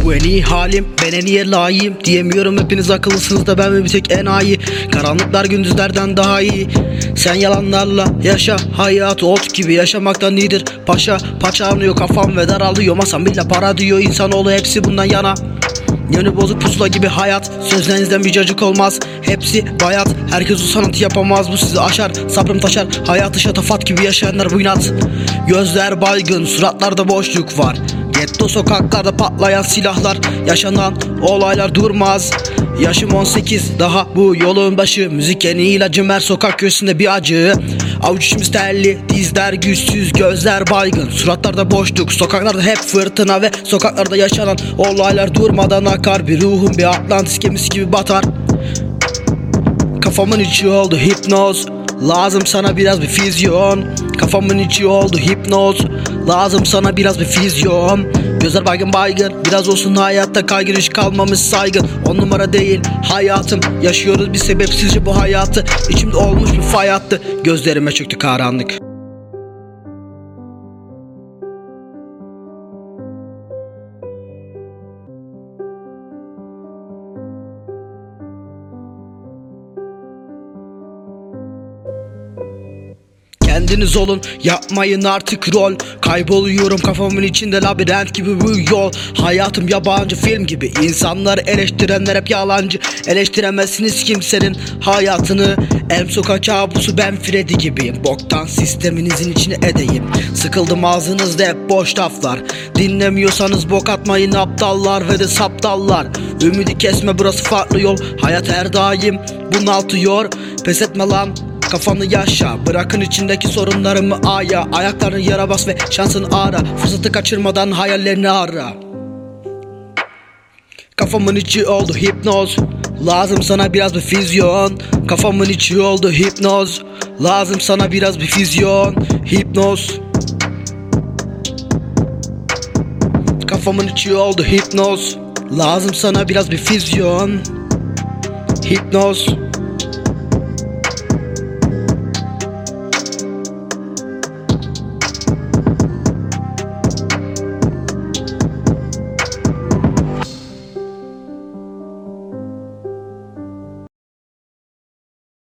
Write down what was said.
Bu en iyi halim, ben en iyi layığım. Diyemiyorum hepiniz akıllısınız da ben mi bir tek enayi. Karanlıklar gündüzlerden daha iyi. Sen yalanlarla yaşa hayatı, ot gibi yaşamaktan iyidir. Paşa paça anlıyor kafam ve daralıyor masam, bile para diyor insanoğlu, hepsi bundan yana. Yönü bozuk pusula gibi hayat, sözlerinizden bir cacık olmaz. Hepsi bayat, herkes o sanatı yapamaz. Bu sizi aşar, sabrım taşar. Hayatı şatafat gibi yaşayanlar bu inat. Gözler baygın, suratlarda boşluk var. Getto sokaklarda patlayan silahlar. Yaşanan olaylar durmaz. Yaşım 18, daha bu yolun başı. Müzik en iyi ilacım, her sokak köşesinde bir acı. Avuç içimiz terli, dizler güçsüz, gözler baygın, suratlarda boşluk. Sokaklarda hep fırtına ve sokaklarda yaşanan olaylar durmadan akar. Bir ruhum bir Atlantis gemisi gibi batar. Kafamın içi oldu hipnoz, lazım sana biraz bir füzyon. Kafamın içi oldu hipnoz, lazım sana biraz bir füzyon. Gözler baygın baygın, biraz olsun hayatta kaygın, hiç kalmamış saygın. 10 numara değil hayatım, yaşıyoruz bir sebepsizce bu hayatı. İçimde olmuş bir fay hattı, gözlerime çöktü karanlık. Kendiniz olun, yapmayın artık rol. Kayboluyorum kafamın içinde, labirent gibi bu yol. Hayatım yabancı film gibi, insanları eleştirenler hep yalancı. Eleştiremezsiniz kimsenin hayatını. Elm sokak kabusu, ben Freddy gibiyim. Boktan sisteminizin içine edeyim. Sıkıldım ağzınızda hep boş laflar. Dinlemiyorsanız bok atmayın aptallar ve de saptallar. Ümidi kesme, burası farklı yol. Hayat her daim bunaltıyor. Pes etme lan, kafanı yaşa, bırakın içindeki sorunlarımı aya. Ayaklarını yere bas ve şansını ara. Fırsatı kaçırmadan hayallerini ara. Kafamın içi oldu hipnoz, lazım sana biraz bir füzyon. Kafamın içi oldu hipnoz, lazım sana biraz bir füzyon. Hipnoz. Kafamın içi oldu hipnoz, lazım sana biraz bir füzyon. Hipnoz.